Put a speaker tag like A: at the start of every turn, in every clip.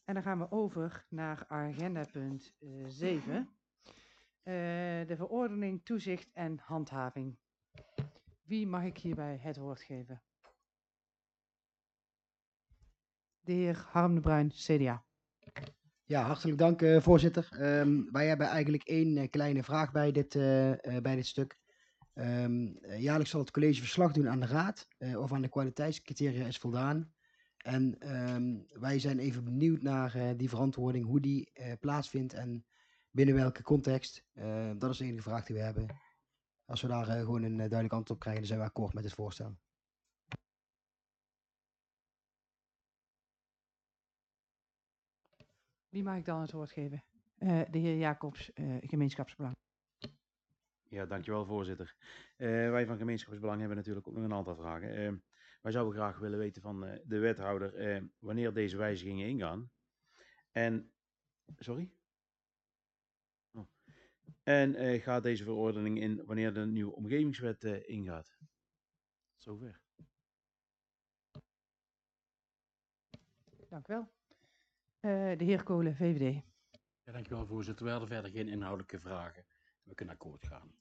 A: En dan gaan we over naar agendapunt 7. De verordening, toezicht en handhaving. Wie mag ik hierbij het woord geven? De heer Harm de Bruin, CDA.
B: Ja, hartelijk dank, voorzitter. Wij hebben eigenlijk één kleine vraag bij dit stuk. Jaarlijks zal het college verslag doen aan de raad of aan de kwaliteitscriteria is voldaan. En wij zijn even benieuwd naar die verantwoording, hoe die plaatsvindt en binnen welke context. Dat is de enige vraag die we hebben. Als we daar gewoon een duidelijk antwoord op krijgen, dan zijn we akkoord met het voorstel.
A: Wie mag ik dan het woord geven? De heer Jacobs, gemeenschapsbelang.
C: Ja, dankjewel voorzitter. Wij van Gemeenschapsbelang hebben natuurlijk ook nog een aantal vragen. Wij zouden graag willen weten van de wethouder wanneer deze wijzigingen ingaan. En, sorry? Oh. En gaat deze verordening in wanneer de nieuwe omgevingswet ingaat? Zover.
A: Dank u wel. De heer Kolen, VVD.
D: Ja, dankjewel voorzitter. We hadden verder geen inhoudelijke vragen. We kunnen akkoord gaan.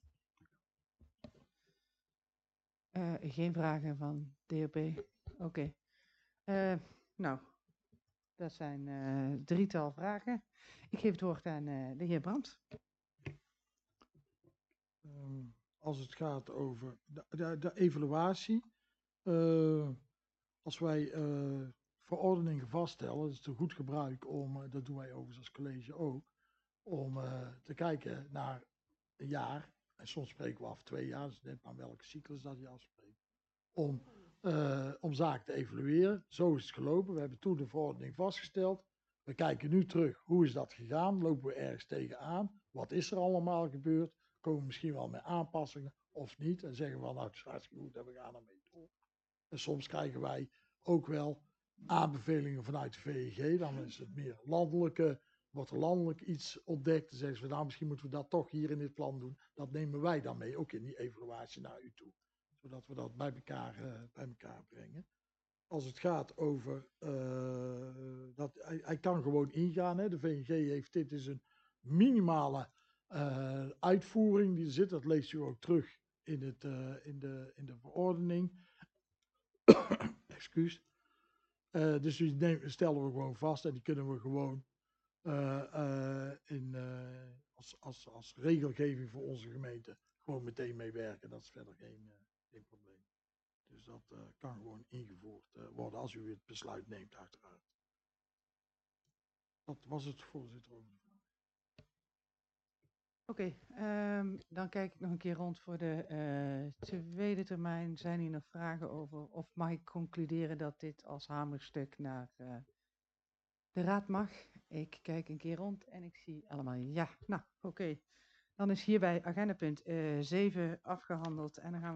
A: Geen vragen van DOP. Oké. Nou, dat zijn drietal vragen. Ik geef het woord aan de heer Brandt.
E: Als het gaat over de evaluatie, als wij verordeningen vaststellen, dat is een goed gebruik om, dat doen wij overigens als college ook, om te kijken naar een jaar, en soms spreken we af 2 jaar, dus net aan welke cyclus dat je afspreekt, om zaken te evalueren. Zo is het gelopen. We hebben toen de verordening vastgesteld. We kijken nu terug, hoe is dat gegaan? Lopen we ergens tegenaan? Wat is er allemaal gebeurd? Komen we misschien wel met aanpassingen of niet? En zeggen we wel, nou het is hartstikke goed en we gaan ermee door. En soms krijgen wij ook wel aanbevelingen vanuit de VEG. Dan is het meer landelijke, wordt er landelijk iets ontdekt. Dan zeggen ze, nou misschien moeten we dat toch hier in dit plan doen. Dat nemen wij dan mee, ook in die evaluatie naar u toe. Zodat we dat bij elkaar brengen. Als het gaat over, hij kan gewoon ingaan. Hè. De VNG heeft, dit is een minimale uitvoering die er zit. Dat leest u ook terug in de verordening. Excuus. Dus die stellen we gewoon vast en die kunnen we gewoon als regelgeving voor onze gemeente gewoon meteen meewerken. Dat is verder geen probleem. Dus dat kan gewoon ingevoerd worden als u het besluit neemt, uiteraard. Dat was het, voorzitter.
A: Oké, dan kijk ik nog een keer rond voor de tweede termijn. Zijn hier nog vragen over? Of mag ik concluderen dat dit als hamerstuk naar de raad mag? Ik kijk een keer rond en ik zie allemaal ja. Nou, oké. Dan is hierbij agendapunt 7 afgehandeld en dan gaan we